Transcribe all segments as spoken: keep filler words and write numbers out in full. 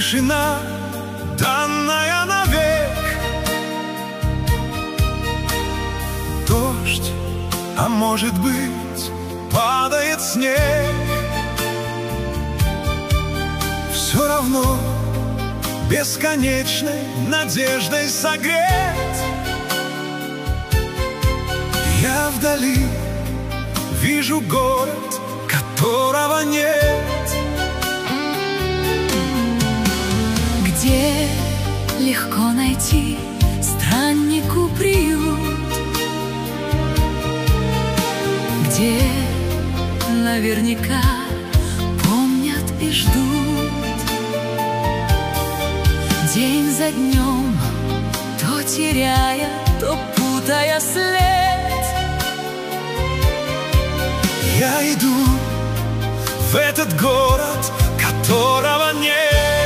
тишина, данная навек. Дождь, а может быть, падает снег. Все равно бесконечной надеждой согрет. Я вдали вижу город, которого нет. Где легко найти страннику приют, где наверняка помнят и ждут. День за днем, то теряя, то путая след, я иду в этот город, которого нет.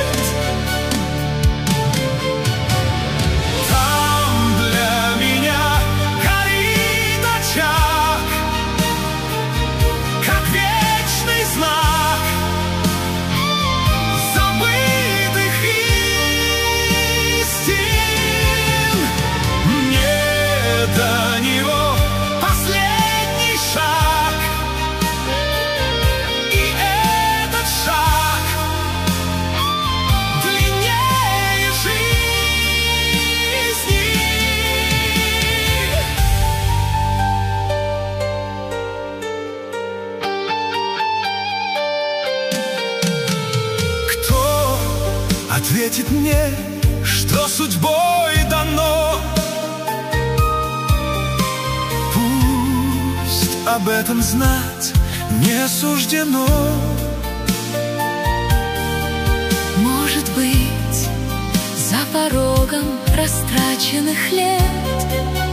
Там для меня горит очаг, как вечный знак забытых истин. Мне до него последний шаг, и этот шаг длиннее жизни. Кто ответит мне, что судьбой дано? Пусть об этом знать не суждено. может быть, за порогом растраченных лет